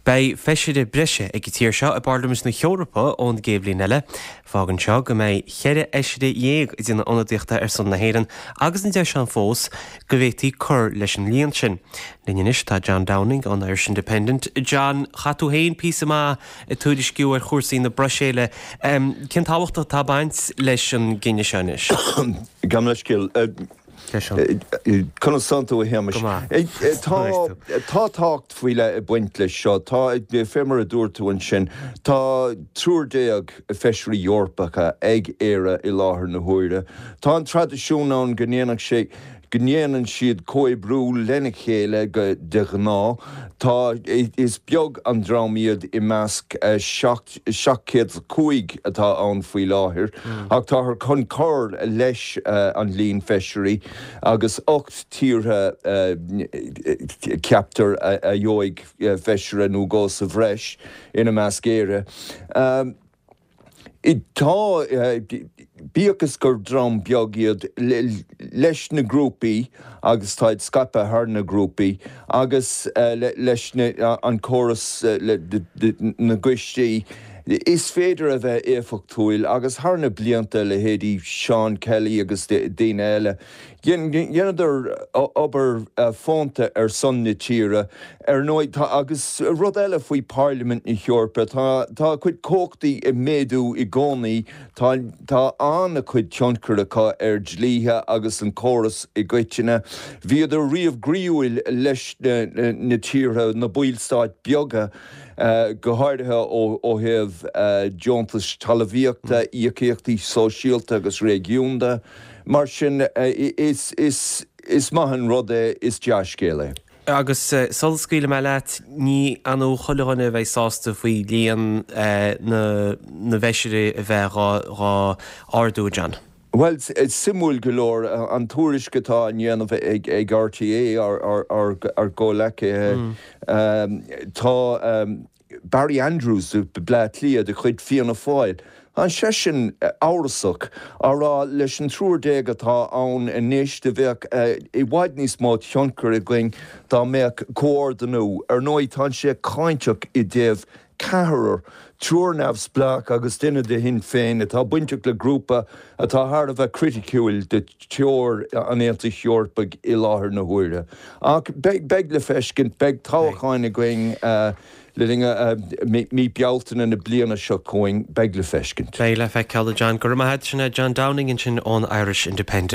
Bei feisiide brise ag tíir seo a barlamas na Eorpa ón géblin eile, fágan seo go méid cheire eisiide dhéag dina onadíochta san na héireann agus an de sean fós go bhhétaí cur leis an líon sin. Linneis tá John Downing an Irish Independent. John, chatú héin písa má a túidir sciú ar chósaí na bruséile. Cin táhachtta tá baint leis an gine seanis? Gam leis cil. Con santo a heimiis. Tá tácht fuile buint leis seo, tá fémar a dúirtú an sin, tá trúrdéag a feisirí Eorpacha ag éire I láthair na huaire. Tá an tradiisiún an gnéanach sé gnéanaan siad cóibrú lena chéile go de gná, tá is beag an drámiad I measc 7.5 atá an faoi láthair, ach tá th chun cór leis an líon feisirí agus 8 tíortha ceaptar a dheoig feisiire nó gás a bhreis ina measc éire. Tá bíochas gur drám beag iad leis na grúpaí agus táid scape thar na grúpaí agus leis an chóras na gcuistí. Is féidir a bheith éfachtóil agus thar na blianta le héadí Sean Kelly agus daoine eile. Dhéanaidir obair fánta ar son na tíre nóid agus rud eile faoi Parliament na Eorpa tá chuid cóchtaí I méadú I gcónaí tá anna chuid tioncharacha ar dlíthe agus an chóras I gcuiteanna. Bhíad a riamh gríúil leis na tíre na bílstáit beaga go háirithe ó heh deontas talmhaíochta íochaíochtaí sóisialta agus régiúnta. Mar sin is maithan rud is deascéile. Agus solscíile me leat ní anú choileáine bheith sásta faoi líon na bheisiire a bheith rá ardú, John. Well, simúil go leor an túriscatá an dhéanamh ag RTA ar ggólacha. Tá Barry Andrews ble tliad a chuid fianna fáil. An sesin áirasach ará leis an trúrdéag atá ann inis de bheith I bhaid níos má tionchar a gling dá méach cóirdanú ar nóid tá sé cainteach I déobh cethar trúrnamhs blach agus duine de hin féin atá buinteach le grúpa atá thar a bheith criticúil de teor an Aontaithe Eorpa I láthair na huaire. Ach beg le feiscint, beg tábhacháin a going mí bealtain in na bliana seo cóing beg le feiscint. Bé le feicáil John gur maithid sinna John Downing in sin ón Irish Independent.